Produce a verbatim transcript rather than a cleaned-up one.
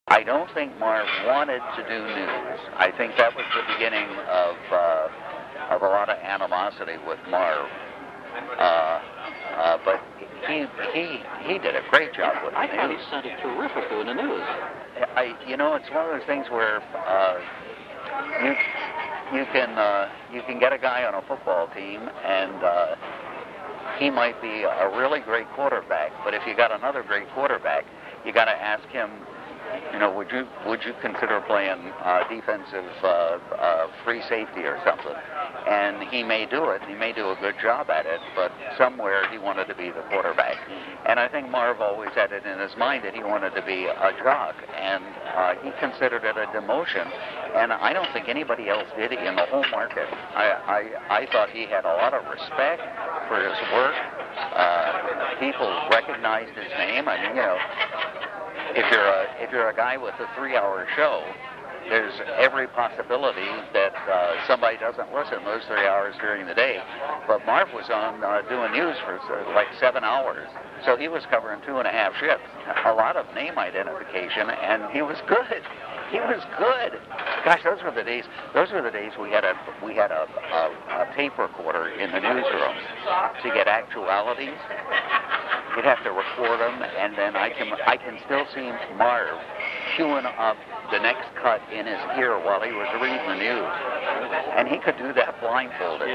I don't think Marv wanted to do news. I think that was the beginning of uh, of a lot of animosity with Marv. Uh, uh, but he he he did a great job with the I news. thought he sounded terrific doing the news. I you know it's one of those things where uh, you you can uh, you can get a guy on a football team and uh, he might be a really great quarterback, but if you got another great quarterback, you got to ask him, you know, would you would you consider playing uh, defensive uh, uh, free safety or something? And he may do it. He may do a good job at it, but somewhere he wanted to be the quarterback. And I think Marv always had it in his mind that he wanted to be a jock, and uh, he considered it a demotion. And I don't think anybody else did in the whole market. I I, I thought he had a lot of respect for his work. Uh, people recognized his name. I mean, you know. If you're a if you're a guy with a three-hour show, there's every possibility that uh, somebody doesn't listen those three hours during the day. But Marv was on uh, doing news for uh, like seven hours, so he was covering two and a half shifts. A lot of name identification, and he was good. He was good. Gosh, those were the days. Those were the days we had a we had a, a, a tape recorder in the newsroom to get actualities. You'd have to record them, and then I can I can still see Marv queuing up the next cut in his ear while he was reading the news, and he could do that blindfolded.